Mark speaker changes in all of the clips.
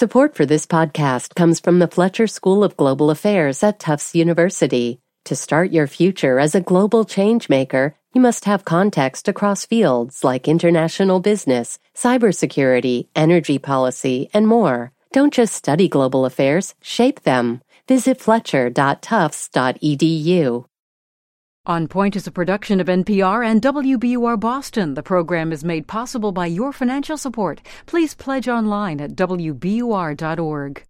Speaker 1: Support for this podcast comes from the Fletcher School of Global Affairs at Tufts University. To start your future as a global changemaker, you must have context across fields like international business, cybersecurity, energy policy, and more. Don't just study global affairs, shape them. Visit fletcher.tufts.edu.
Speaker 2: On Point is a production of NPR and WBUR Boston. The program is made possible by your financial support. Please pledge online at WBUR.org.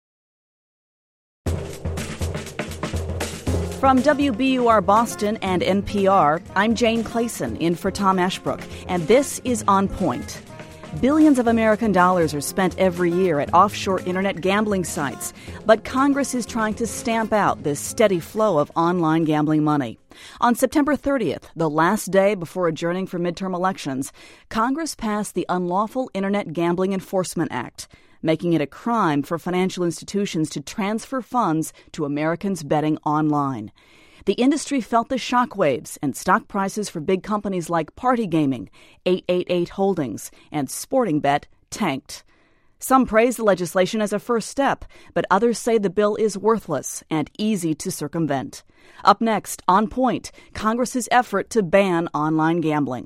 Speaker 3: From WBUR Boston and NPR, I'm Jane Clayson, in for Tom Ashbrook, and this is On Point. Billions of American dollars are spent every year at offshore internet gambling sites, but Congress is trying to stamp out this steady flow of online gambling money. On September 30th, the last day before adjourning for midterm elections, Congress passed the Unlawful Internet Gambling Enforcement Act, making it a crime for financial institutions to transfer funds to Americans betting online. The industry felt the shockwaves, and stock prices for big companies like Party Gaming, 888 Holdings, and Sporting Bet tanked. Some praise the legislation as a first step, but others say the bill is worthless and easy to circumvent. Up next, On Point, Congress's effort to ban online gambling.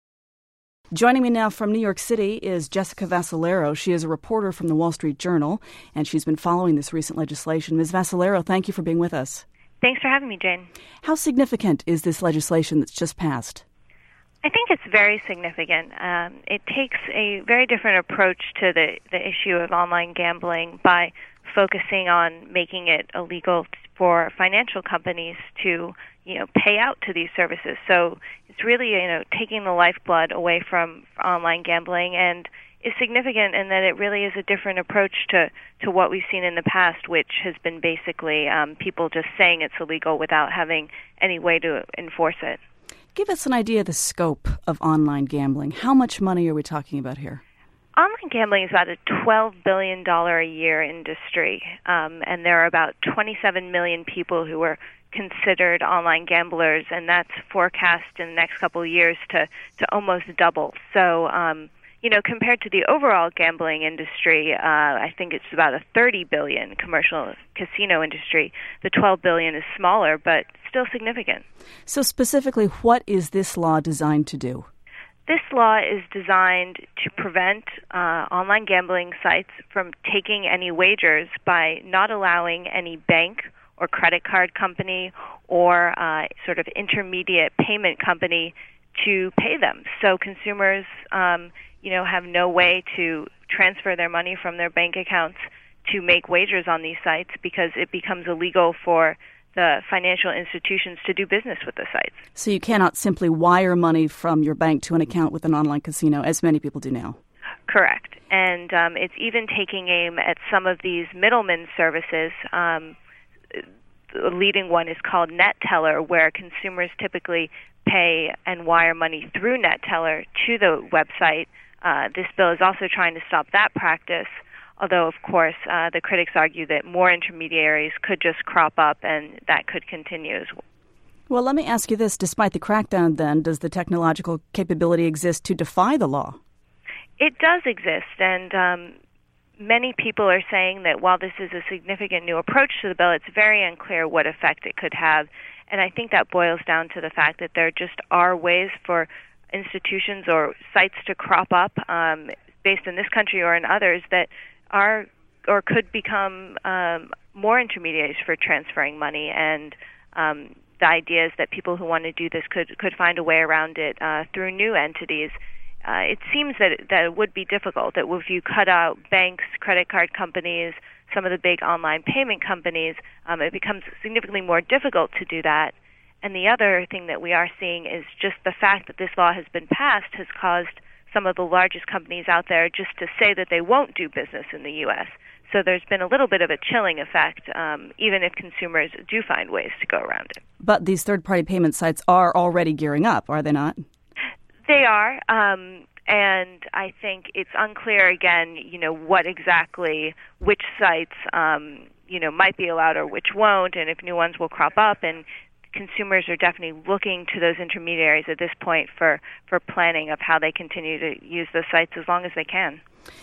Speaker 3: Joining me now from New York City is Jessica Vassalaro. She is a reporter from the Wall Street Journal, and she's been following this recent legislation. Ms. Vassalaro, thank you for being with us.
Speaker 4: Thanks for having me, Jane.
Speaker 3: How significant is this legislation that's just passed?
Speaker 4: I think it's very significant. It takes a very different approach to the issue of online gambling by focusing on making it illegal for financial companies to, pay out to these services. So it's really, taking the lifeblood away from online gambling, and is significant in that it really is a different approach to what we've seen in the past, which has been basically people just saying it's illegal without having any way to enforce it.
Speaker 3: Give us an idea of the scope of online gambling. How much money are we talking about here?
Speaker 4: Online gambling is about a $12 billion a year industry, and there are about 27 million people who are considered online gamblers, and that's forecast in the next couple of years to almost double. So, compared to the overall gambling industry, I think it's about a $30 billion commercial casino industry. The $12 billion is smaller, but still significant.
Speaker 3: So specifically, what is this law designed to do?
Speaker 4: This law is designed to prevent online gambling sites from taking any wagers by not allowing any bank or credit card company or sort of intermediate payment company to pay them. So consumers have no way to transfer their money from their bank accounts to make wagers on these sites because it becomes illegal for the financial institutions to do business with the sites.
Speaker 3: So you cannot simply wire money from your bank to an account with an online casino, as many people do now.
Speaker 4: Correct. And it's even taking aim at some of these middleman services. The leading one is called NetTeller, where consumers typically pay and wire money through NetTeller to the website. This bill is also trying to stop that practice, although, of course, the critics argue that more intermediaries could just crop up and that could continue as well.
Speaker 3: Well, let me ask you this. Despite the crackdown, then, does the technological capability exist to defy the law?
Speaker 4: It does exist, and many people are saying that while this is a significant new approach to the bill, it's very unclear what effect it could have. And I think that boils down to the fact that there just are ways for institutions or sites to crop up based in this country or in others that are or could become more intermediaries for transferring money. And the idea is that people who want to do this could find a way around it through new entities. It seems that it would be difficult, that if you cut out banks, credit card companies, some of the big online payment companies, it becomes significantly more difficult to do that. And the other thing that we are seeing is just the fact that this law has been passed has caused some of the largest companies out there just to say that they won't do business in the U.S. So there's been a little bit of a chilling effect, even if consumers do find ways to go around it.
Speaker 3: But these third-party payment sites are already gearing up, are they not?
Speaker 4: They are, and I think it's unclear, again, what exactly, which sites, might be allowed or which won't, and if new ones will crop up. And consumers are definitely looking to those intermediaries at this point for planning of how they continue to use those sites as long as they can.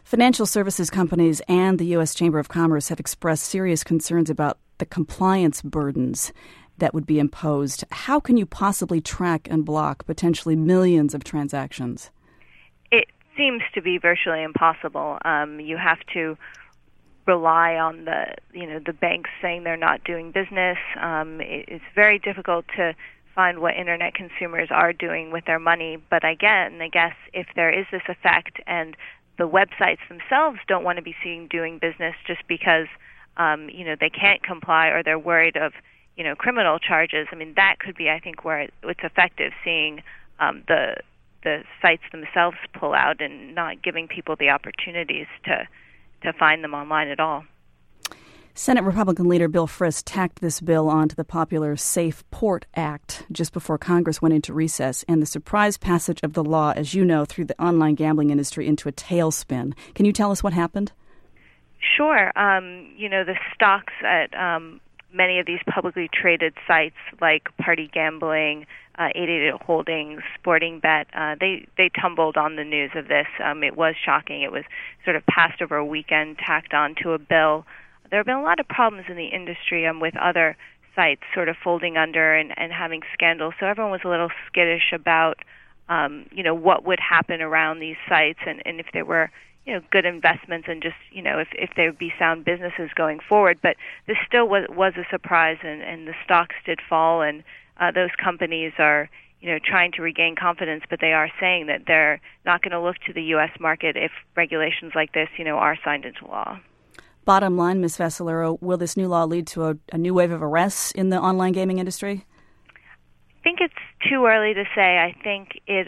Speaker 3: Financial services companies and the U.S. Chamber of Commerce have expressed serious concerns about the compliance burdens that would be imposed. How can you possibly track and block potentially millions of transactions?
Speaker 4: It seems to be virtually impossible. You have to rely on the banks saying they're not doing business. It's very difficult to find what Internet consumers are doing with their money. But again, I guess if there is this effect and the websites themselves don't want to be seen doing business just because they can't comply or they're worried of criminal charges, I mean, that could be, I think, where it's effective, seeing the sites themselves pull out and not giving people the opportunities to find them online at all.
Speaker 3: Senate Republican leader Bill Frist tacked this bill onto the popular Safe Port Act just before Congress went into recess, and the surprise passage of the law, as you know, threw the online gambling industry into a tailspin. Can you tell us what happened?
Speaker 4: Sure. The stocks at many of these publicly traded sites like Party Gambling, 888 Holdings, Sporting Bet, they tumbled on the news of this. It was shocking. It was sort of passed over a weekend, tacked on to a bill. There have been a lot of problems in the industry with other sites sort of folding under and having scandals. So everyone was a little skittish about, what would happen around these sites and if there were good investments and just, if there would be sound businesses going forward. But this still was a surprise, and the stocks did fall, and those companies are, trying to regain confidence, but they are saying that they're not going to look to the U.S. market if regulations like this, are signed into law.
Speaker 3: Bottom line, Ms. Vassalaro, will this new law lead to a new wave of arrests in the online gaming industry?
Speaker 4: I think it's too early to say. I think it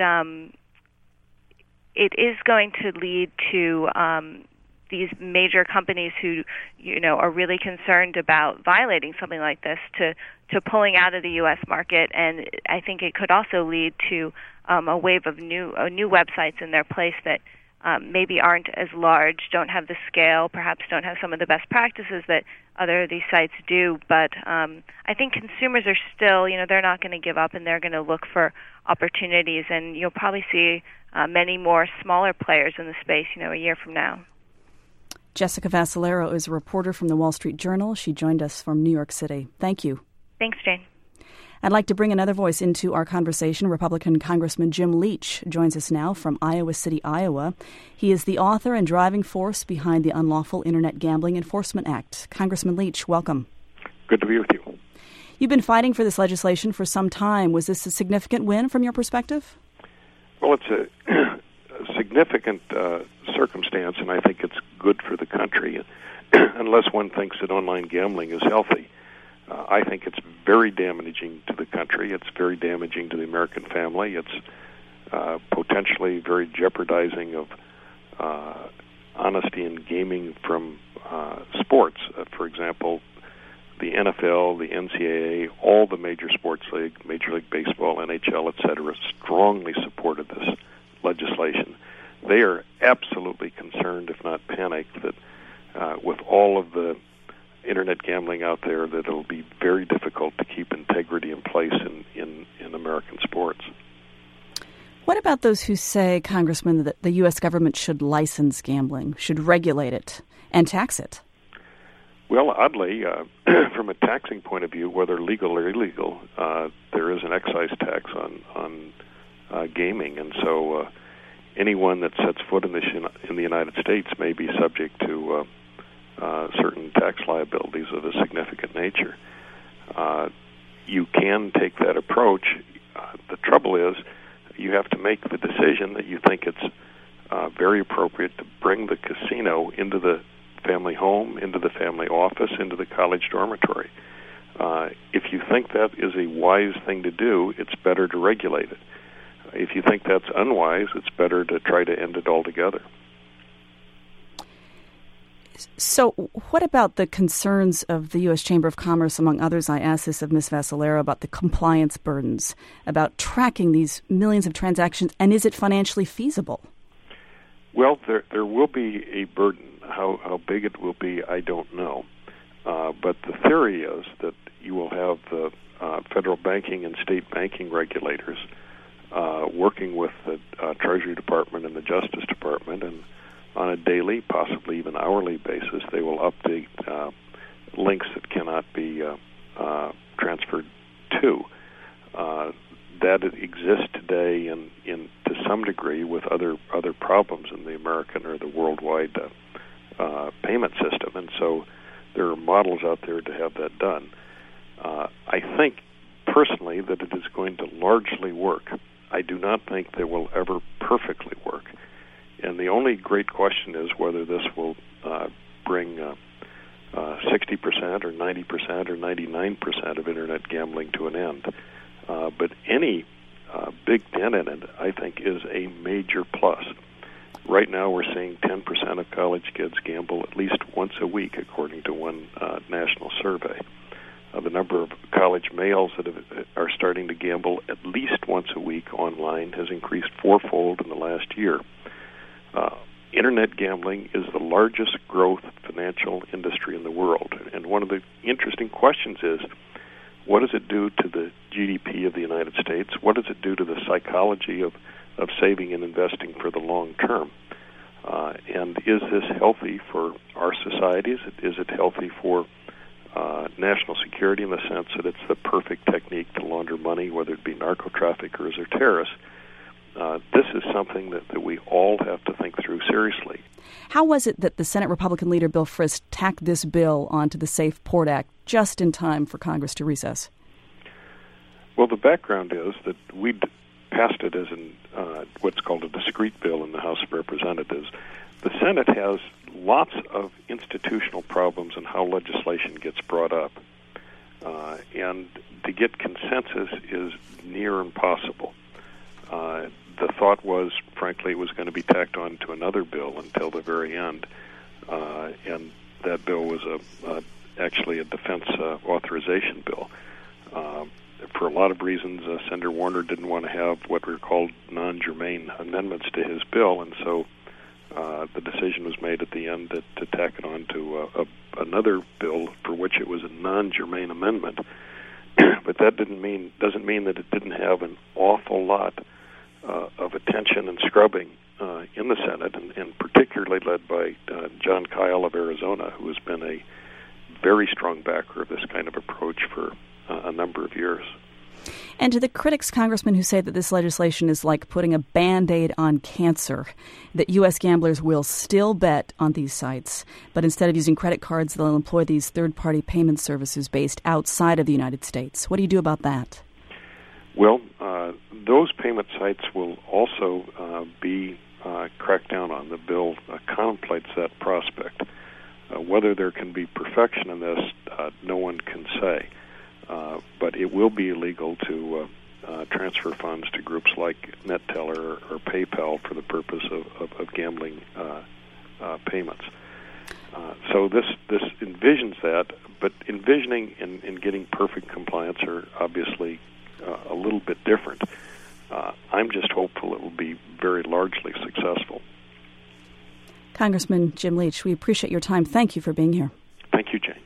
Speaker 4: is going to lead to these major companies who, are really concerned about violating something like this to pulling out of the U.S. market, and I think it could also lead to a wave of new websites in their place that maybe aren't as large, don't have the scale, perhaps don't have some of the best practices that other of these sites do. But I think consumers are still, they're not going to give up, and they're going to look for opportunities, and you'll probably see many more smaller players in the space, a year from now.
Speaker 3: Jessica Vassalaro is a reporter from the Wall Street Journal. She joined us from New York City. Thank you.
Speaker 4: Thanks, Jane.
Speaker 3: I'd like to bring another voice into our conversation. Republican Congressman Jim Leach joins us now from Iowa City, Iowa. He is the author and driving force behind the Unlawful Internet Gambling Enforcement Act. Congressman Leach, welcome.
Speaker 5: Good to be with you.
Speaker 3: You've been fighting for this legislation for some time. Was this a significant win from your perspective?
Speaker 5: Well, it's a significant circumstance, and I think it's good for the country, unless one thinks that online gambling is healthy. I think it's very damaging to the country. It's very damaging to the American family. It's potentially very jeopardizing of honesty in gaming from sports. For example, the NFL, the NCAA, all the major sports leagues, Major League Baseball, NHL, etc., strongly supported this legislation. They are absolutely concerned, if not panicked, that with all of the Internet gambling out there, that it'll be very difficult to keep integrity in place in American sports.
Speaker 3: What about those who say, Congressman, that the U.S. government should license gambling, should regulate it, and tax it?
Speaker 5: Well, oddly, from a taxing point of view, whether legal or illegal, there is an excise tax on gaming, and so anyone that sets foot in the United States may be subject to certain tax liabilities of a significant nature. You can take that approach. The trouble is, you have to make the decision that you think it's very appropriate to bring the casino into the family home, into the family office, into the college dormitory. If you think that is a wise thing to do, it's better to regulate it. If you think that's unwise, it's better to try to end it altogether.
Speaker 3: So what about the concerns of the U.S. Chamber of Commerce, among others? I asked this of Ms. Vassalaro about the compliance burdens, about tracking these millions of transactions, and is it financially feasible?
Speaker 5: Well, there will be a burden. How big it will be, I don't know. But the theory is that you will have the federal banking and state banking regulators working with the Treasury Department and the Justice Department and on a daily, possibly even hourly basis. They will update links that cannot be transferred to. That exists today in to some degree with other problems in the American or the worldwide payment system, and so there are models out there to have that done. I think personally that it is going to largely work. I do not think they will ever perfectly work, and the only great question is whether this will bring 60% or 90% or 99% of Internet gambling to an end. But any big dent in it, I think, is a major plus. Right now we're seeing 10% of college kids gamble at least once a week, according to one national survey. The number of college males that are starting to gamble at least once a week online has increased fourfold in the last year. Internet gambling is the largest growth financial industry in the world. And one of the interesting questions is, what does it do to the GDP of the United States? What does it do to the psychology of saving and investing for the long term? And is this healthy for our societies? Is it healthy for national security in the sense that it's the perfect technique to launder money, whether it be narco traffickers or terrorists? This is something that we all have to think through seriously.
Speaker 3: How was it that the Senate Republican leader, Bill Frist, tacked this bill onto the Safe Port Act just in time for Congress to recess?
Speaker 5: Well, the background is that we passed it as what's called a discrete bill in the House of Representatives. The Senate has lots of institutional problems in how legislation gets brought up. And to get consensus is near impossible. The thought was, frankly, it was going to be tacked on to another bill until the very end. And that bill was actually a defense authorization bill. For a lot of reasons, Senator Warner didn't want to have what were called non-germane amendments to his bill, and so the decision was made at the end to tack it on to another bill for which it was a non-germane amendment. But that doesn't mean that it didn't have an awful lot of attention and scrubbing in the Senate, and particularly led by John Kyle of Arizona, who has been a very strong backer of this kind of approach for a number of years.
Speaker 3: And to the critics, Congressman, who say that this legislation is like putting a Band-Aid on cancer, that U.S. gamblers will still bet on these sites, but instead of using credit cards, they'll employ these third-party payment services based outside of the United States. What do you do about that?
Speaker 5: Well, those payment sites will also be cracked down on. The bill contemplates that prospect. Whether there can be perfection in this, no one can say. But it will be illegal to transfer funds to groups like NetTeller or PayPal for the purpose of gambling payments. So this envisions that, but envisioning and getting perfect compliance are obviously a little bit different. I'm just hopeful it will be very largely successful.
Speaker 3: Congressman Jim Leach, we appreciate your time. Thank you for being here.
Speaker 5: Thank you, Jane.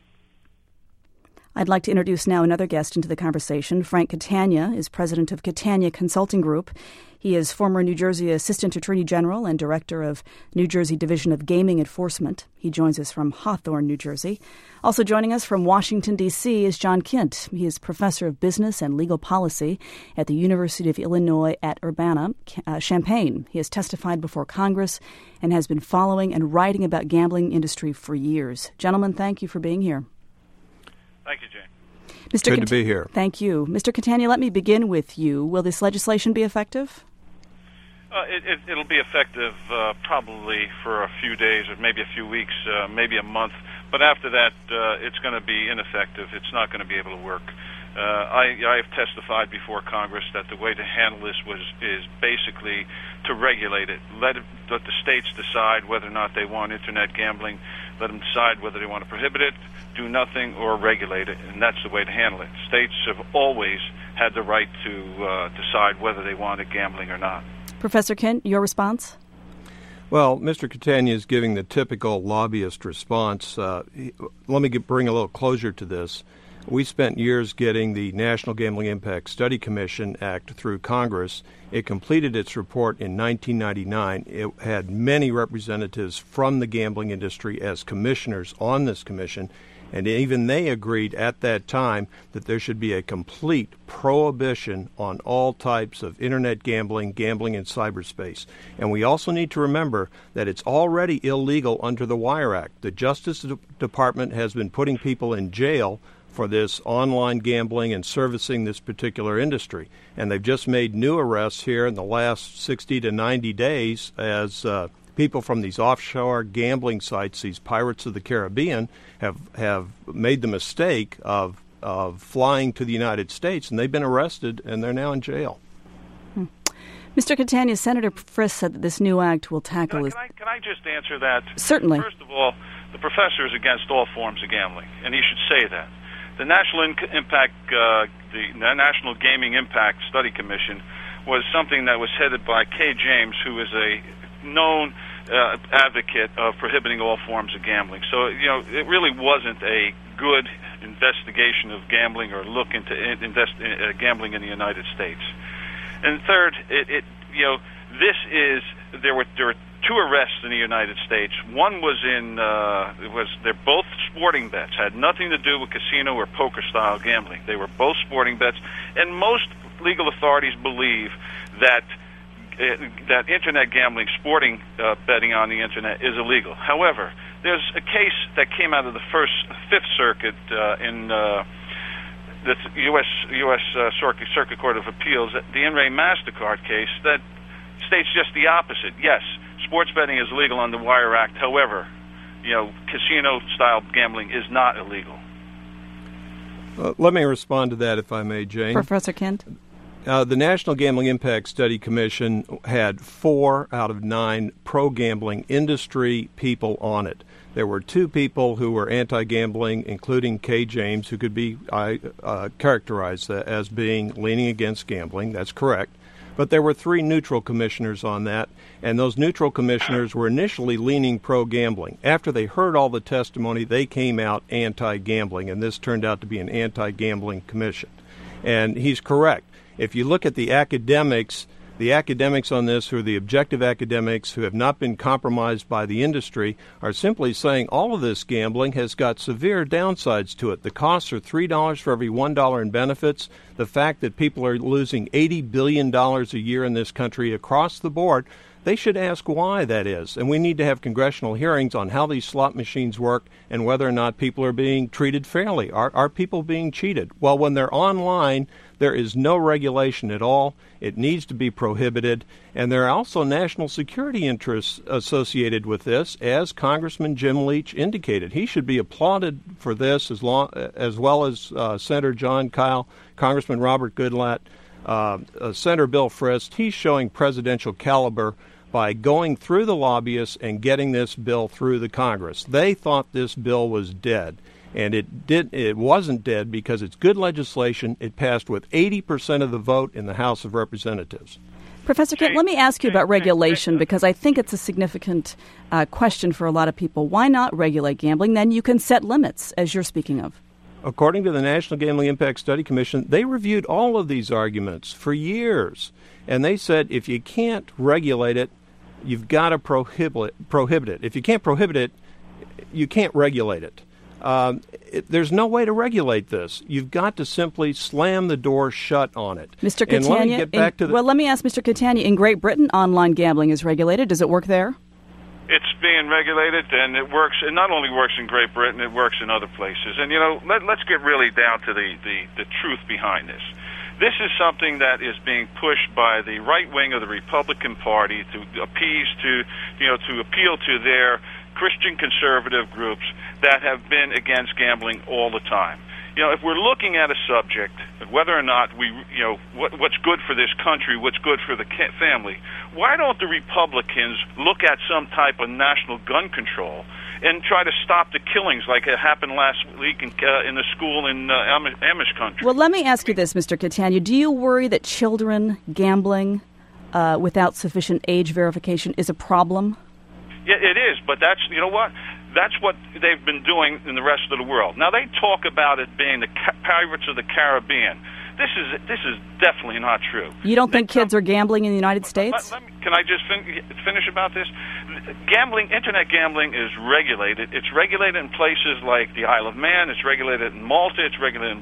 Speaker 3: I'd like to introduce now another guest into the conversation. Frank Catania is president of Catania Consulting Group. He is former New Jersey Assistant Attorney General and Director of New Jersey Division of Gaming Enforcement. He joins us from Hawthorne, New Jersey. Also joining us from Washington, D.C. is John Kint. He is Professor of Business and Legal Policy at the University of Illinois at Urbana-Champaign. He has testified before Congress and has been following and writing about gambling industry for years. Gentlemen, thank you for being here.
Speaker 6: Thank you, Jane.
Speaker 7: Good to be here.
Speaker 3: Thank you. Mr. Catania, let me begin with you. Will this legislation be effective?
Speaker 6: It'll be effective probably for a few days or maybe a few weeks, maybe a month. But after that, it's going to be ineffective. It's not going to be able to work. I have testified before Congress that the way to handle this is basically to regulate it. Let the states decide whether or not they want Internet gambling. Let them decide whether they want to prohibit it, do nothing, or regulate it, and that's the way to handle it. States have always had the right to decide whether they wanted gambling or not.
Speaker 3: Professor Kent, your response?
Speaker 7: Well, Mr. Catania is giving the typical lobbyist response. Let me bring a little closure to this. We spent years getting the National Gambling Impact Study Commission Act through Congress. It completed its report in 1999. It had many representatives from the gambling industry as commissioners on this commission, and even they agreed at that time that there should be a complete prohibition on all types of Internet gambling, gambling in cyberspace. And we also need to remember that it's already illegal under the Wire Act. The Justice Department has been putting people in jail for this online gambling and servicing this particular industry. And they've just made new arrests here in the last 60 to 90 days as people from these offshore gambling sites, these Pirates of the Caribbean, have made the mistake of flying to the United States, and they've been arrested, and they're now in jail.
Speaker 3: Mr. Catania, Senator Frist said that this new act will tackle...
Speaker 6: Can I just answer that?
Speaker 3: Certainly.
Speaker 6: First of all, the professor is against all forms of gambling, and he should say that. The National National Gaming Impact Study Commission was something that was headed by Kay James, who is a known advocate of prohibiting all forms of gambling. So, it really wasn't a good investigation of gambling or look into gambling in the United States. And third, there were two arrests in the United States. One was they're both sporting bets, had nothing to do with casino or poker style gambling. They were both sporting bets, and most legal authorities believe that Internet gambling, sporting betting on the Internet, is illegal. However, there's a case that came out of the Fifth Circuit in the U.S. Circuit Court of Appeals, the In Re MasterCard case, that states just the opposite. Yes, sports betting is legal under the Wire Act. However, casino-style gambling is not illegal.
Speaker 7: Let me respond to that, if I may, Jane.
Speaker 3: Professor Kent?
Speaker 7: The National Gambling Impact Study Commission had 4 out of 9 pro-gambling industry people on it. There were 2 people who were anti-gambling, including Kay James, who could be characterized as being leaning against gambling. That's correct. But there were 3 neutral commissioners on that, and those neutral commissioners were initially leaning pro-gambling. After they heard all the testimony, they came out anti-gambling, and this turned out to be an anti-gambling commission. And he's correct. If you look at the academics on this, who are the objective academics who have not been compromised by the industry, are simply saying all of this gambling has got severe downsides to it. The costs are $3 for every $1 in benefits. The fact that people are losing $80 billion a year in this country across the board, they should ask why that is. And we need to have congressional hearings on how these slot machines work and whether or not people are being treated fairly. Are people being cheated? Well, when they're online, there is no regulation at all. It needs to be prohibited. And there are also national security interests associated with this, as Congressman Jim Leach indicated. He should be applauded for this, as well as Senator John Kyle, Congressman Robert Goodlatte, Senator Bill Frist. He's showing presidential caliber by going through the lobbyists and getting this bill through the Congress. They thought this bill was dead. And it wasn't dead because it's good legislation. It passed with 80% of the vote in the House of Representatives.
Speaker 3: Professor Kent, let me ask you about regulation, because I think it's a significant question for a lot of people. Why not regulate gambling? Then you can set limits, as you're speaking of.
Speaker 7: According to the National Gambling Impact Study Commission, they reviewed all of these arguments for years. And they said if you can't regulate it, you've got to prohibit it. If you can't prohibit it, you can't regulate it. There's no way to regulate this. You've got to simply slam the door shut on it.
Speaker 3: Mr. Catania, let me ask Mr. Catania, in Great Britain, online gambling is regulated. Does it work there?
Speaker 6: It's being regulated, and it works. It not only works in Great Britain, it works in other places. And, let's get really down to the truth behind this. This is something that is being pushed by the right wing of the Republican Party to appeal to their Christian conservative groups that have been against gambling all the time. If we're looking at a subject, whether or not what's good for this country, what's good for the family, why don't the Republicans look at some type of national gun control and try to stop the killings like it happened last week in the school in Amish country?
Speaker 3: Well, let me ask you this, Mr. Catania. Do you worry that children gambling without sufficient age verification is a problem?
Speaker 6: Yeah, it is, but that's, what? That's what they've been doing in the rest of the world. Now, they talk about it being the Pirates of the Caribbean. This is definitely not true.
Speaker 3: You don't think kids are gambling in the United States?
Speaker 6: Can I just finish about this? Gambling, internet gambling is regulated. It's regulated in places like the Isle of Man. It's regulated in Malta. It's regulated in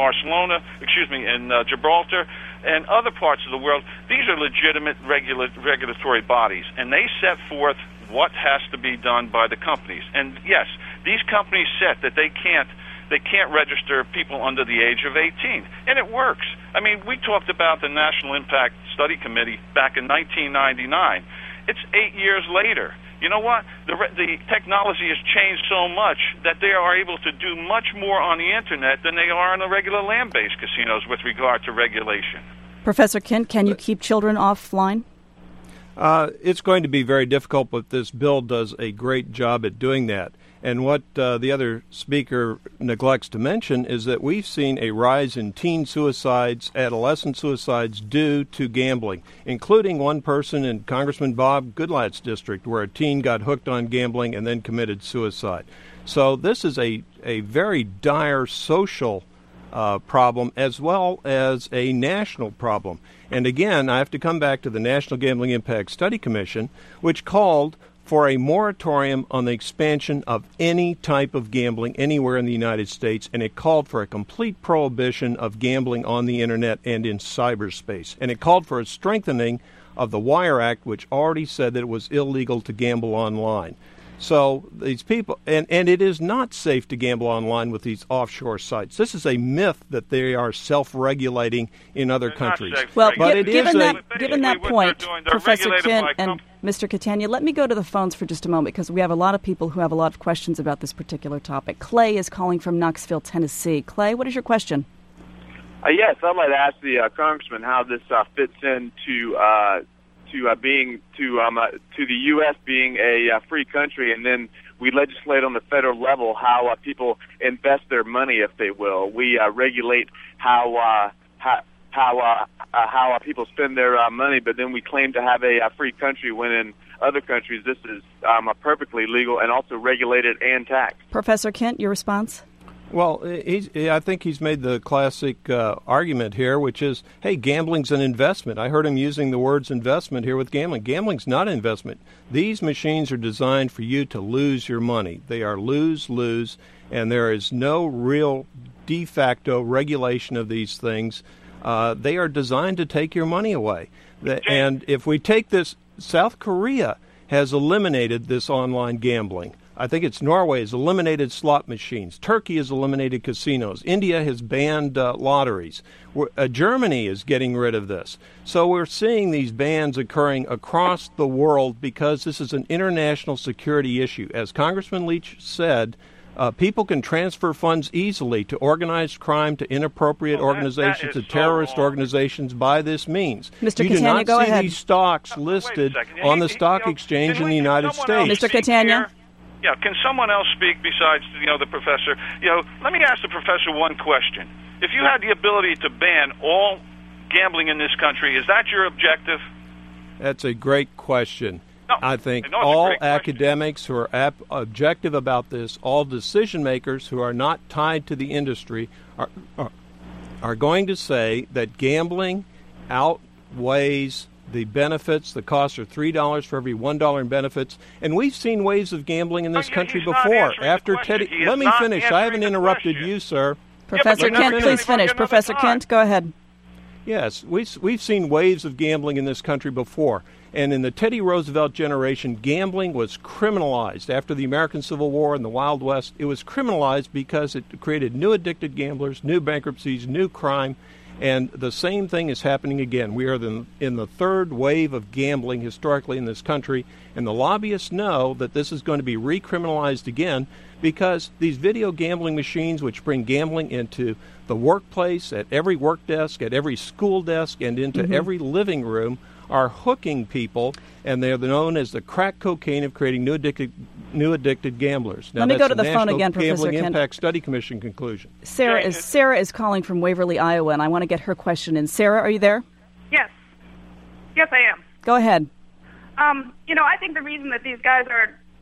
Speaker 6: in Gibraltar and other parts of the world. These are legitimate regulatory bodies, and they set forth what has to be done by the companies. And yes, these companies set that they can't register people under the age of 18, and it works. I mean, we talked about the National Impact Study Committee back in 1999. It's 8 years later. You know what? The technology has changed so much that they are able to do much more on the Internet than they are in the regular land-based casinos with regard to regulation.
Speaker 3: Professor Kent, can you keep children offline?
Speaker 7: It's going to be very difficult, but this bill does a great job at doing that. And what the other speaker neglects to mention is that we've seen a rise in teen suicides, adolescent suicides due to gambling, including one person in Congressman Bob Goodlatte's district where a teen got hooked on gambling and then committed suicide. So this is a very dire social problem as well as a national problem. And again, I have to come back to the National Gambling Impact Study Commission, which called for a moratorium on the expansion of any type of gambling anywhere in the United States, and it called for a complete prohibition of gambling on the Internet and in cyberspace. And it called for a strengthening of the Wire Act, which already said that it was illegal to gamble online. So these people, and it is not safe to gamble online with these offshore sites. This is a myth that they are self-regulating in other countries.
Speaker 3: Well, given that point, Professor Kent and Mr. Catania, let me go to the phones for just a moment because we have a lot of people who have a lot of questions about this particular topic. Clay is calling from Knoxville, Tennessee. Clay, what is your question?
Speaker 8: Yes, I'd like to ask the congressman how this fits into to the U.S. being a free country, and then we legislate on the federal level how people invest their money, if they will. We regulate how people spend their money, but then we claim to have a free country when in other countries this is perfectly legal and also regulated and taxed.
Speaker 3: Professor Kent, your response?
Speaker 7: Well, I think he's made the classic argument here, which is, hey, gambling's an investment. I heard him using the words investment here with gambling. Gambling's not an investment. These machines are designed for you to lose your money. They are lose-lose, and there is no real de facto regulation of these things. They are designed to take your money away. And if we take this, South Korea has eliminated this online gambling. I think it's Norway has eliminated slot machines. Turkey has eliminated casinos. India has banned lotteries. Germany is getting rid of this. So we're seeing these bans occurring across the world because this is an international security issue. As Congressman Leach said, people can transfer funds easily to organized crime, to inappropriate organizations, to terrorist organizations by this means.
Speaker 3: Mr.
Speaker 7: You
Speaker 3: Catania,
Speaker 7: do
Speaker 3: go
Speaker 7: not see
Speaker 3: ahead.
Speaker 7: these stocks listed on the stock exchange in the United States.
Speaker 3: Mr. Catania?
Speaker 6: Yeah, can someone else speak besides, the professor? Let me ask the professor one question. If you had the ability to ban all gambling in this country, is that your objective?
Speaker 7: That's a great question.
Speaker 6: No,
Speaker 7: I think
Speaker 6: no,
Speaker 7: all academics who are objective about this, all decision makers who are not tied to the industry, are going to say that gambling outweighs the benefits. The costs are $3 for every $1 in benefits. And we've seen waves of gambling in this country before. After Teddy, let me finish. I haven't interrupted you, sir.
Speaker 3: Professor Kent, please finish. Professor Kent, go ahead.
Speaker 7: Yes, we've seen waves of gambling in this country before. And in the Teddy Roosevelt generation, gambling was criminalized. After the American Civil War and the Wild West, it was criminalized because it created new addicted gamblers, new bankruptcies, new crime. And the same thing is happening again. We are in the third wave of gambling historically in this country, and the lobbyists know that this is going to be recriminalized again because these video gambling machines, which bring gambling into the workplace, at every work desk, at every school desk, and into every living room, are hooking people, and they're known as the crack cocaine of creating new addicted gamblers. Now,
Speaker 3: let me go to the
Speaker 7: National
Speaker 3: phone again, Professor
Speaker 7: Gambling
Speaker 3: Kent.
Speaker 7: Impact Study Commission conclusion.
Speaker 3: Sarah is calling from Waverly, Iowa, and I want to get her question in. Sarah, are you there?
Speaker 9: Yes, I am.
Speaker 3: Go ahead.
Speaker 9: I think the reason that these guys are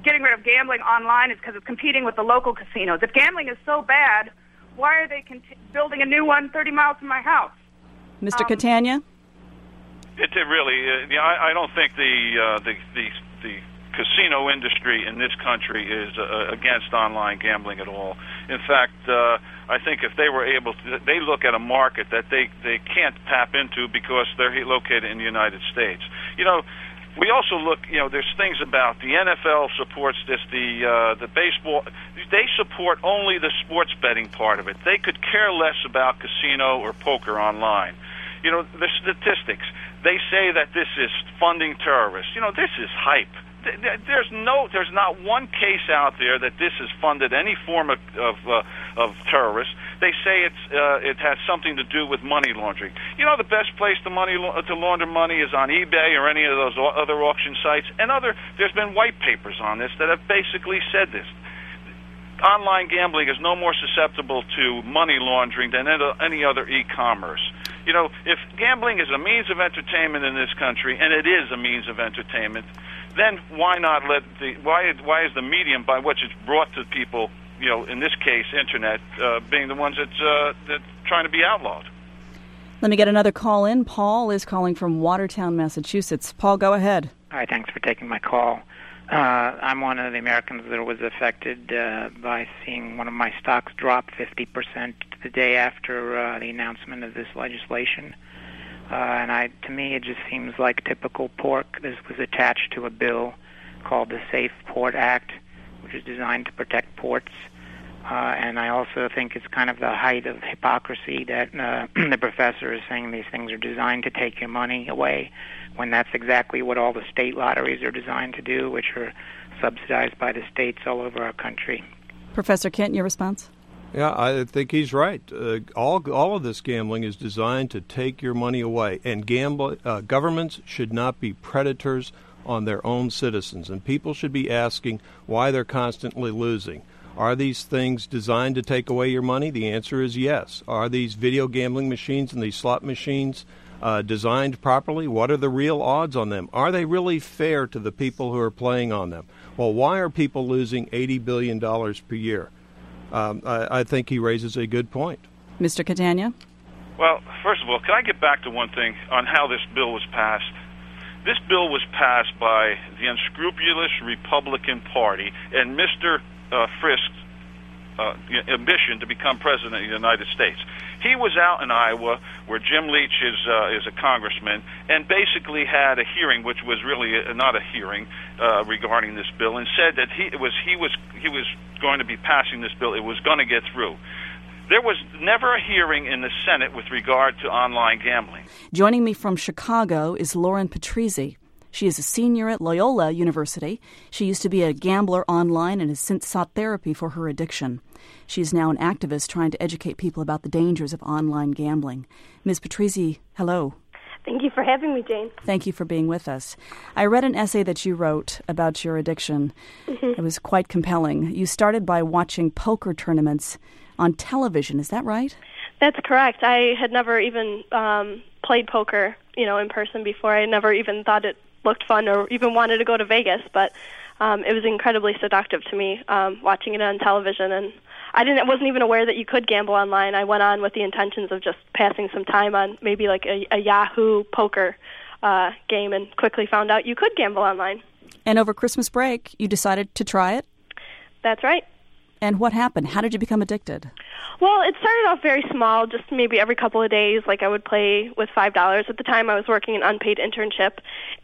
Speaker 9: getting rid of gambling online is because it's competing with the local casinos. If gambling is so bad, why are they building a new one 30 miles from my house?
Speaker 3: Mr. Catania?
Speaker 6: It really, I don't think the casino industry in this country is against online gambling at all. In fact, I think if they were able to, they look at a market that they can't tap into because they're located in the United States. We also look, there's things about the NFL supports this, the baseball, they support only the sports betting part of it. They could care less about casino or poker online. The statistics, they say that this is funding terrorists. This is hype. There's not one case out there that this has funded any form of terrorists. They say it has something to do with money laundering. The best place to launder money is on eBay or any of those other auction sites. And there's been white papers on this that have basically said this. Online gambling is no more susceptible to money laundering than any other e-commerce. If gambling is a means of entertainment in this country, and it is a means of entertainment, then why not why is the medium by which it's brought to people, in this case, internet, being the ones that's trying to be outlawed?
Speaker 3: Let me get another call in. Paul is calling from Watertown, Massachusetts. Paul, go ahead.
Speaker 10: Hi, thanks for taking my call. I'm one of the Americans that was affected by seeing one of my stocks drop 50% the day after the announcement of this legislation. To me, it just seems like typical pork. This was attached to a bill called the Safe Port Act, which is designed to protect ports. And I also think it's kind of the height of hypocrisy that the professor is saying these things are designed to take your money away, when that's exactly what all the state lotteries are designed to do, which are subsidized by the states all over our country.
Speaker 3: Professor Kent, your response?
Speaker 7: Yeah, I think he's right. All of this gambling is designed to take your money away, and governments should not be predators on their own citizens, and people should be asking why they're constantly losing. Are these things designed to take away your money? The answer is yes. Are these video gambling machines and these slot machines designed properly? What are the real odds on them? Are they really fair to the people who are playing on them? Well, why are people losing $80 billion per year? I think he raises a good point.
Speaker 3: Mr. Catania?
Speaker 6: Well, first of all, can I get back to one thing on how this bill was passed? This bill was passed by the unscrupulous Republican Party and Mr. Frisk's ambition to become president of the United States. He was out in Iowa, where Jim Leach is a congressman, and basically had a hearing, which was really not a hearing regarding this bill, and said that he was going to be passing this bill. It was going to get through. There was never a hearing in the Senate with regard to online gambling.
Speaker 3: Joining me from Chicago is Lauren Patrizzi. She is a senior at Loyola University. She used to be a gambler online and has since sought therapy for her addiction. She is now an activist trying to educate people about the dangers of online gambling. Ms. Patrizzi, hello.
Speaker 11: Thank you for having me, Jane.
Speaker 3: Thank you for being with us. I read an essay that you wrote about your addiction. It was quite compelling. You started by watching poker tournaments on television. Is that right?
Speaker 11: That's correct. I had never even played poker, in person before. I never even thought it looked fun or even wanted to go to Vegas, but it was incredibly seductive to me watching it on television, and I wasn't even aware that you could gamble online. I went on with the intentions of just passing some time on maybe like a Yahoo poker game, and quickly found out you could gamble online.
Speaker 3: And over Christmas break, you decided to try it?
Speaker 11: That's right.
Speaker 3: And what happened? How did you become addicted?
Speaker 11: Well, it started off very small, just maybe every couple of days. Like I would play with $5. At the time, I was working an unpaid internship,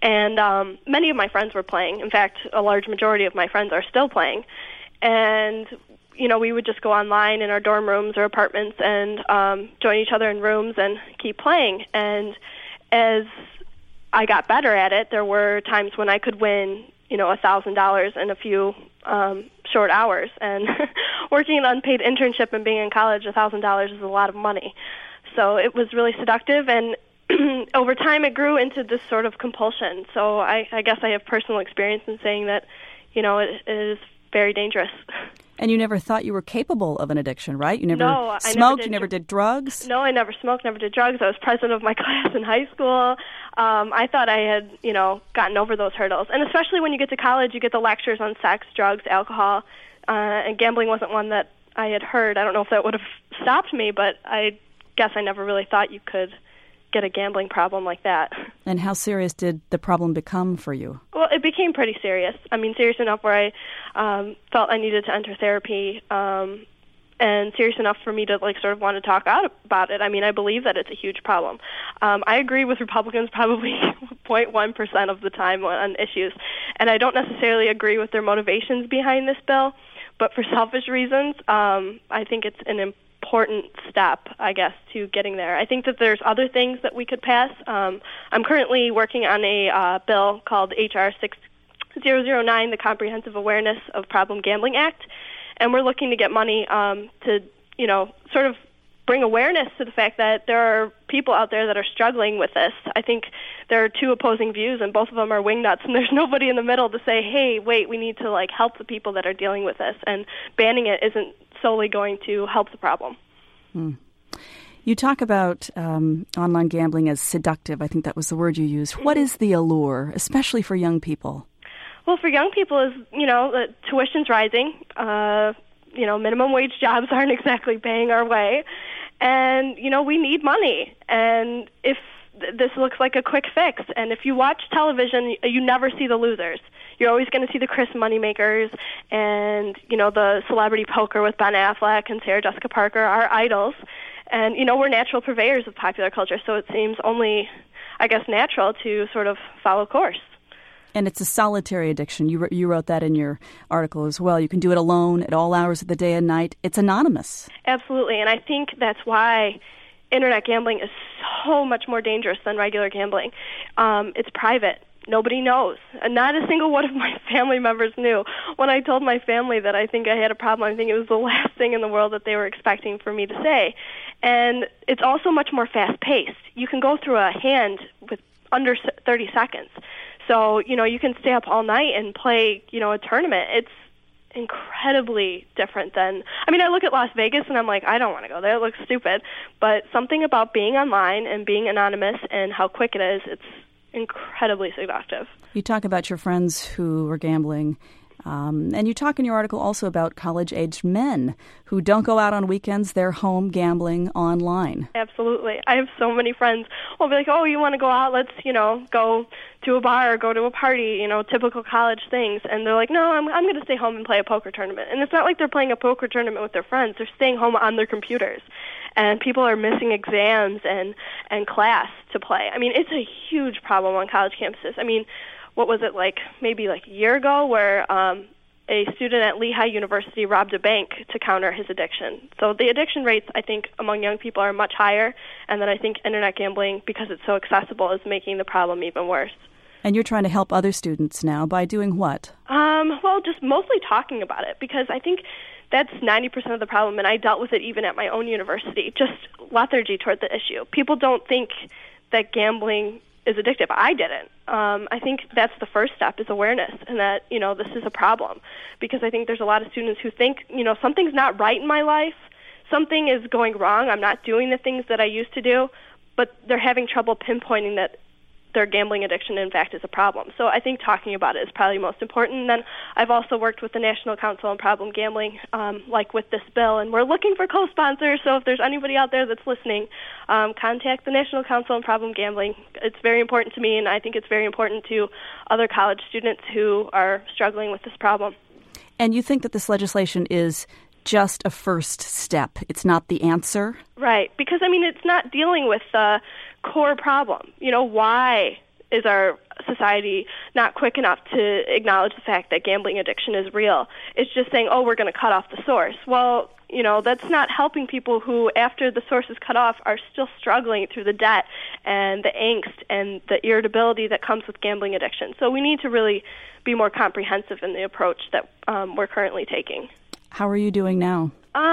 Speaker 11: and many of my friends were playing. In fact, a large majority of my friends are still playing. And, we would just go online in our dorm rooms or apartments and join each other in rooms and keep playing. And as I got better at it, there were times when I could win, $1,000 in a few short hours. And working an unpaid internship and being in college, $1,000 is a lot of money. So it was really seductive, and over time it grew into this sort of compulsion. So I guess I have personal experience in saying that, it is very dangerous.
Speaker 3: And you never thought you were capable of an addiction, right? You never smoked, you never did drugs?
Speaker 11: No, I never smoked, never did drugs. I was president of my class in high school. I thought I had, gotten over those hurdles. And especially when you get to college, you get the lectures on sex, drugs, alcohol, and gambling wasn't one that I had heard. I don't know if that would have stopped me, but I guess I never really thought you could get a gambling problem like that.
Speaker 3: And how serious did the problem become for you?
Speaker 11: Well, it became pretty serious. I mean, serious enough where I felt I needed to enter therapy, and serious enough for me to sort of want to talk out about it. I mean, I believe that it's a huge problem. I agree with Republicans probably 0.1% of the time on issues, and I don't necessarily agree with their motivations behind this bill, but for selfish reasons, I think it's an important step, I guess, to getting there. I think that there's other things that we could pass. I'm currently working on a bill called H.R. 6009, the Comprehensive Awareness of Problem Gambling Act, and we're looking to get money to, sort of bring awareness to the fact that there are people out there that are struggling with this. I think there are two opposing views, and both of them are wingnuts, and there's nobody in the middle to say, hey, wait, we need to help the people that are dealing with this, and banning it isn't solely going to help the problem.
Speaker 3: You talk about online gambling as seductive. I think that was the word you used. What is the allure, especially for young people?
Speaker 11: Well, for young people is, the tuition's rising. Minimum wage jobs aren't exactly paying our way. And, we need money. And if this looks like a quick fix, and if you watch television, you never see the losers. You're always going to see the Chris Moneymakers and, the celebrity poker with Ben Affleck and Sarah Jessica Parker, our idols. And, we're natural purveyors of popular culture, so it seems only, I guess, natural to sort of follow course.
Speaker 3: And it's a solitary addiction. You wrote that in your article as well. You can do it alone at all hours of the day and night. It's anonymous.
Speaker 11: Absolutely, and I think that's why Internet gambling is so much more dangerous than regular gambling. It's private. Nobody knows. And not a single one of my family members knew. When I told my family that I think I had a problem, I think it was the last thing in the world that they were expecting for me to say. And it's also much more fast-paced. You can go through a hand with under 30 seconds. So, you can stay up all night and play, a tournament. It's incredibly different than, I look at Las Vegas and I'm like, I don't want to go there. It looks stupid. But something about being online and being anonymous and how quick it is, it's incredibly seductive.
Speaker 3: You talk about your friends who are gambling, and you talk in your article also about college-aged men who don't go out on weekends. They're home gambling online.
Speaker 11: Absolutely. I have so many friends who will be like, oh, you want to go out? Let's, go to a bar or go to a party, typical college things. And they're like, no, I'm going to stay home and play a poker tournament. And it's not like they're playing a poker tournament with their friends. They're staying home on their computers. And people are missing exams and class to play. It's a huge problem on college campuses. What was it maybe a year ago where a student at Lehigh University robbed a bank to counter his addiction. So the addiction rates, I think, among young people are much higher, and then I think Internet gambling, because it's so accessible, is making the problem even worse.
Speaker 3: And you're trying to help other students now by doing what?
Speaker 11: Well, just mostly talking about it, because I think that's 90% of the problem, and I dealt with it even at my own university, just lethargy toward the issue. People don't think that gambling is addictive. I didn't. I think that's the first step, is awareness, and that, this is a problem. Because I think there's a lot of students who think, something's not right in my life, something is going wrong, I'm not doing the things that I used to do, but they're having trouble pinpointing that their gambling addiction, in fact, is a problem. So I think talking about it is probably most important. And then I've also worked with the National Council on Problem Gambling, like with this bill, and we're looking for co-sponsors. So if there's anybody out there that's listening, contact the National Council on Problem Gambling. It's very important to me, and I think it's very important to other college students who are struggling with this problem.
Speaker 3: And you think that this legislation is just a first step. It's not the answer?
Speaker 11: Right, because, it's not dealing with the core problem. Why is our society not quick enough to acknowledge the fact that gambling addiction is real? It's just saying, oh, we're going to cut off the source. Well, that's not helping people who, after the source is cut off, are still struggling through the debt and the angst and the irritability that comes with gambling addiction. So we need to really be more comprehensive in the approach that we're currently taking.
Speaker 3: How are you doing now?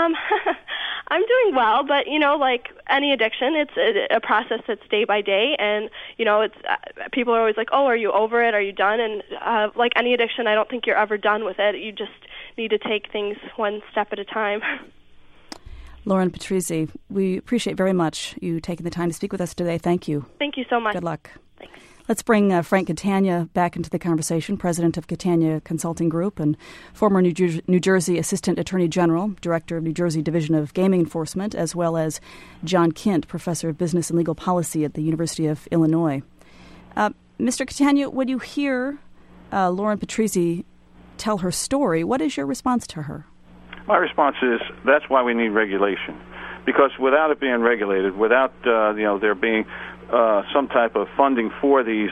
Speaker 11: I'm doing well, but, like any addiction, it's a process that's day by day, and, it's people are always like, oh, are you over it? Are you done? And like any addiction, I don't think you're ever done with it. You just need to take things one step at a time.
Speaker 3: Lauren Patrizzi, we appreciate very much you taking the time to speak with us today. Thank you.
Speaker 11: Thank you so much.
Speaker 3: Good luck.
Speaker 11: Thanks.
Speaker 3: Let's bring Frank Catania back into the conversation, president of Catania Consulting Group and former New Jersey Assistant Attorney General, Director of New Jersey Division of Gaming Enforcement, as well as John Kint, Professor of Business and Legal Policy at the University of Illinois. Mr. Catania, when you hear Lauren Patrizzi tell her story, what is your response to her?
Speaker 12: My response is that's why we need regulation, because without it being regulated, without there being some type of funding for these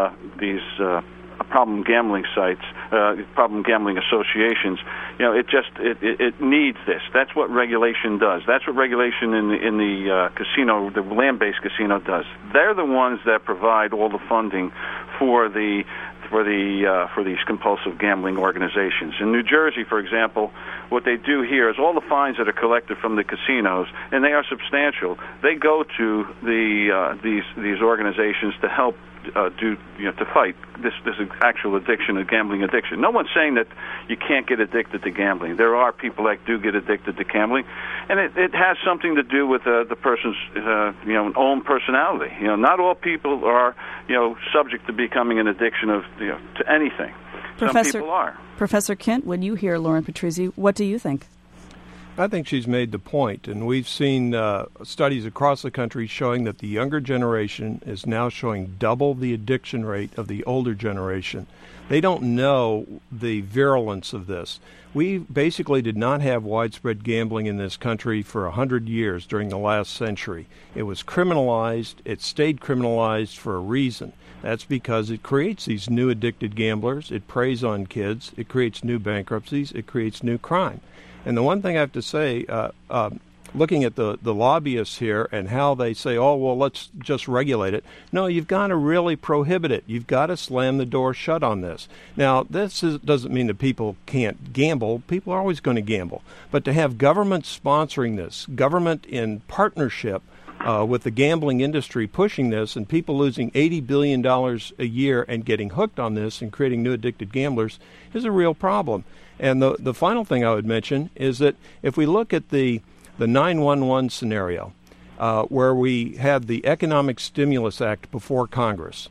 Speaker 12: problem gambling sites, problem gambling associations, it needs this. That's what regulation does. That's what regulation in the casino, the land-based casino, does. They're the ones that provide all the funding for these compulsive gambling organizations. In New Jersey, for example, what they do here is all the fines that are collected from the casinos, and they are substantial. They go to these organizations to help to fight this actual addiction, a gambling addiction. No one's saying that you can't get addicted to gambling. There are people that do get addicted to gambling, and it has something to do with the person's own personality. Not all people are subject to becoming an addiction to anything. Some people are.
Speaker 3: Professor Kint, when you hear Lauren Patrizzi, what do you think?
Speaker 7: I think she's made the point, and we've seen studies across the country showing that the younger generation is now showing double the addiction rate of the older generation. They don't know the virulence of this. We basically did not have widespread gambling in this country for 100 years during the last century. It was criminalized. It stayed criminalized for a reason. That's because it creates these new addicted gamblers. It preys on kids. It creates new bankruptcies. It creates new crime. And the one thing I have to say, looking at the lobbyists here and how they say, oh, well, let's just regulate it. No, you've got to really prohibit it. You've got to slam the door shut on this. Now, doesn't mean that people can't gamble. People are always going to gamble. But to have government sponsoring this, government in partnership with the gambling industry pushing this, and people losing $80 billion a year and getting hooked on this and creating new addicted gamblers is a real problem. And the final thing I would mention is that if we look at the 911 scenario, where we had the Economic Stimulus Act before Congress,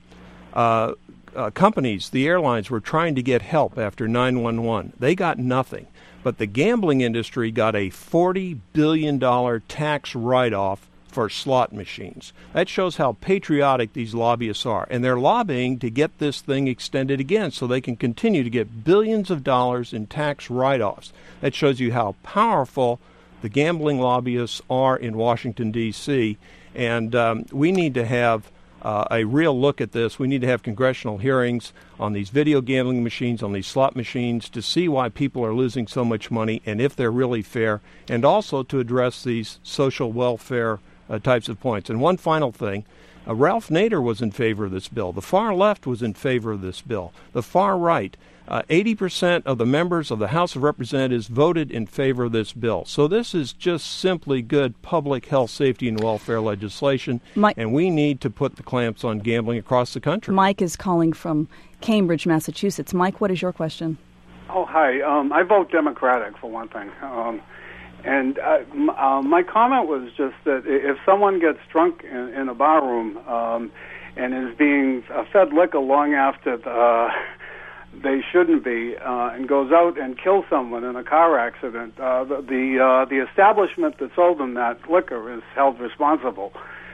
Speaker 7: companies, the airlines, were trying to get help after 911. They got nothing. But the gambling industry got a $40 billion tax write-off for slot machines. That shows how patriotic these lobbyists are. And they're lobbying to get this thing extended again so they can continue to get billions of dollars in tax write-offs. That shows you how powerful the gambling lobbyists are in Washington, D.C. And we need to have a real look at this. We need to have congressional hearings on these video gambling machines, on these slot machines, to see why people are losing so much money and if they're really fair, and also to address these social welfare types of points. And one final thing, Ralph Nader was in favor of this bill. The far left was in favor of this bill. The far right, 80% of the members of the House of Representatives voted in favor of this bill. So this is just simply good public health, safety, and welfare legislation, and we need to put the clamps on gambling across the country.
Speaker 3: Mike is calling from Cambridge, Massachusetts. Mike, what is your question?
Speaker 13: Oh, hi. I vote Democratic, for one thing. And my comment was just that if someone gets drunk in a bar room and is being fed liquor long after they shouldn't be, and goes out and kills someone in a car accident, the establishment that sold them that liquor is held responsible.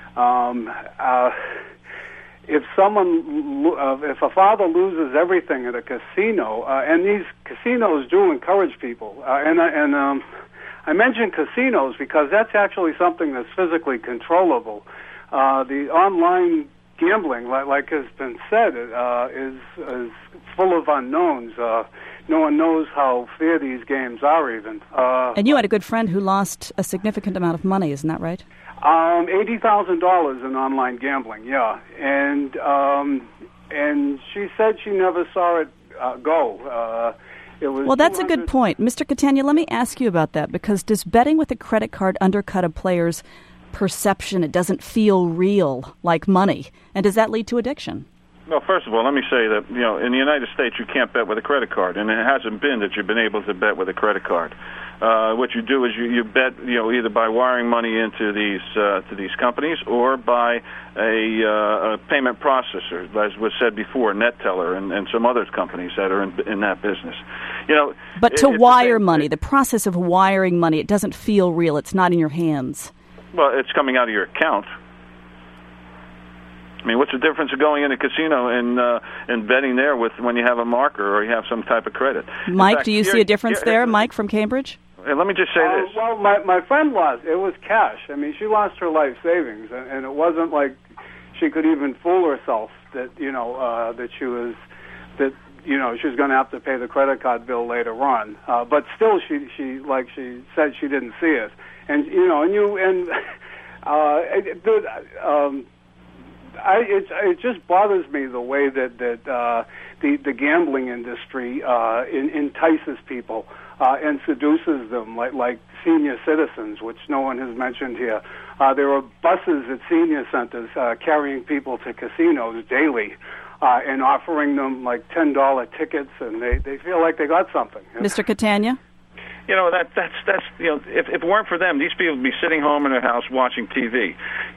Speaker 13: If a father loses everything at a casino, and these casinos do encourage people, I mention casinos because that's actually something that's physically controllable. The online gambling, like has been said, is full of unknowns. No one knows how fair these games are even.
Speaker 3: And you had a good friend who lost a significant amount of money, isn't that right?
Speaker 13: $80,000 in online gambling, yeah. And she said she never saw it go.
Speaker 3: Well, that's a good point. Mr. Catania, let me ask you about that, because does betting with a credit card undercut a player's perception? It doesn't feel real, like money. And does that lead to addiction?
Speaker 12: Well, first of all, let me say that, in the United States, you can't bet with a credit card, and it hasn't been that you've been able to bet with a credit card. What you do is you bet, either by wiring money into these companies or by a payment processor, as was said before, NetTeller and some other companies that are in that business.
Speaker 3: But to wire money, the process of wiring money, it doesn't feel real. It's not in your hands.
Speaker 12: Well, it's coming out of your account. I mean, what's the difference of going in a casino and betting there when you have a marker or you have some type of credit?
Speaker 3: Mike, do you see a difference there, Mike from Cambridge?
Speaker 12: Let me just say this.
Speaker 13: Well, my friend lost. It was cash. I mean, she lost her life savings, and it wasn't like she could even fool herself that that she was going to have to pay the credit card bill later on. But still, she said she didn't see it, and it just bothers me the way that the gambling industry entices people and seduces them like senior citizens, which no one has mentioned here. There are buses at senior centers carrying people to casinos daily and offering them like $10 tickets, and they feel like they got something.
Speaker 3: Mr. Catania?
Speaker 12: That's if it weren't for them, these people would be sitting home in their house watching TV.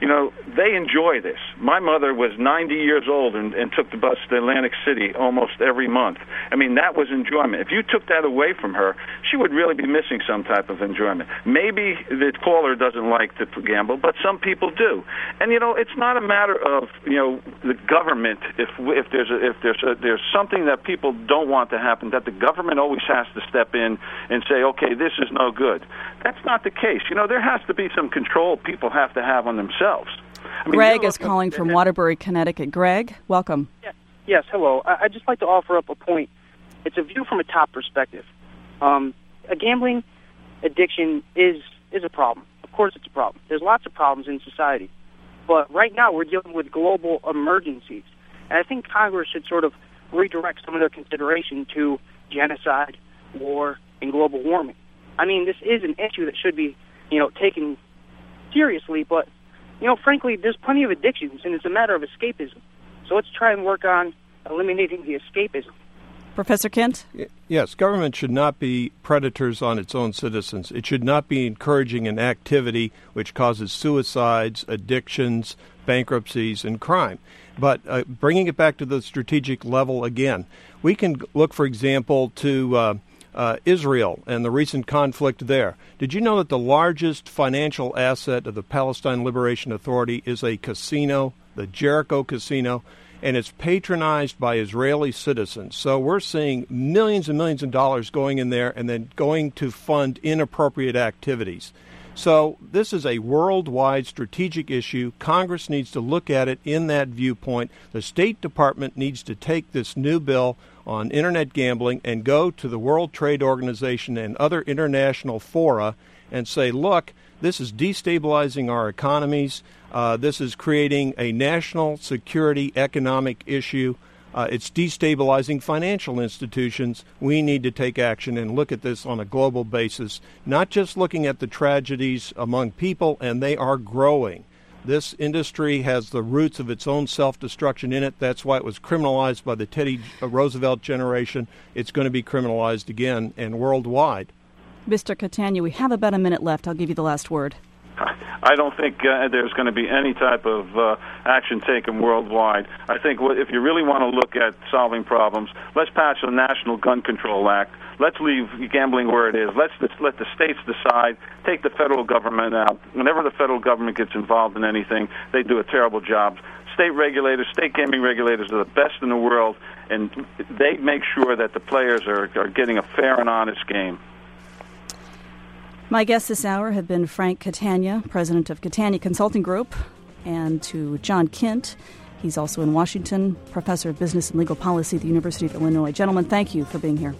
Speaker 12: They enjoy this. My mother was 90 years old and took the bus to Atlantic City almost every month. I mean, that was enjoyment. If you took that away from her, she would really be missing some type of enjoyment. Maybe the caller doesn't like to gamble, but some people do. And it's not a matter of the government. If there's something that people don't want to happen, that the government always has to step in and say, okay, this is no good. That's not the case. There has to be some control people have to have on themselves. I mean,
Speaker 3: Greg is calling from Waterbury, Connecticut. Greg, welcome.
Speaker 14: Yes, hello. I'd just like to offer up a point. It's a view from a top perspective. A gambling addiction is a problem. Of course it's a problem. There's lots of problems in society. But right now we're dealing with global emergencies. And I think Congress should sort of redirect some of their consideration to genocide, war, and global warming. I mean, this is an issue that should be, taken seriously, but, frankly, there's plenty of addictions, and it's a matter of escapism. So let's try and work on eliminating the escapism.
Speaker 3: Professor Kent?
Speaker 7: Yes, government should not be predators on its own citizens. It should not be encouraging an activity which causes suicides, addictions, bankruptcies, and crime. But bringing it back to the strategic level again, we can look, for example, to Israel and the recent conflict there. Did you know that the largest financial asset of the Palestine Liberation Authority is a casino, the Jericho Casino, and it's patronized by Israeli citizens? So we're seeing millions and millions of dollars going in there and then going to fund inappropriate activities. So this is a worldwide strategic issue. Congress needs to look at it in that viewpoint. The State Department needs to take this new bill on Internet gambling and go to the World Trade Organization and other international fora and say, look, this is destabilizing our economies. This is creating a national security economic issue. It's destabilizing financial institutions. We need to take action and look at this on a global basis, not just looking at the tragedies among people, and they are growing. This industry has the roots of its own self-destruction in it. That's why it was criminalized by the Teddy Roosevelt generation. It's going to be criminalized again and worldwide.
Speaker 3: Mr. Catania, we have about a minute left. I'll give you the last word.
Speaker 12: I don't think there's going to be any type of action taken worldwide. I think if you really want to look at solving problems, let's pass a National Gun Control Act. Let's leave gambling where it is. Let's let the states decide. Take the federal government out. Whenever the federal government gets involved in anything, they do a terrible job. State regulators, state gaming regulators are the best in the world, and they make sure that the players are getting a fair and honest game.
Speaker 3: My guests this hour have been Frank Catania, president of Catania Consulting Group, and to John Kent. He's also in Washington, professor of business and legal policy at the University of Illinois. Gentlemen, thank you for being here.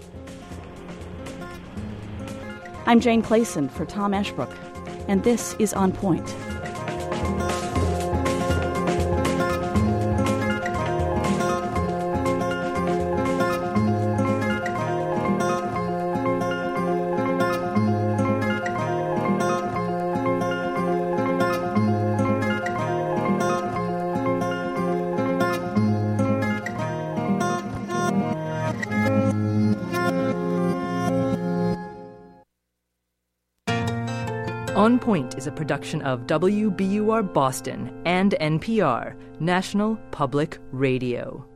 Speaker 3: I'm Jane Clayson for Tom Ashbrook, and this is On Point.
Speaker 15: On Point is a production of WBUR Boston and NPR, National Public Radio.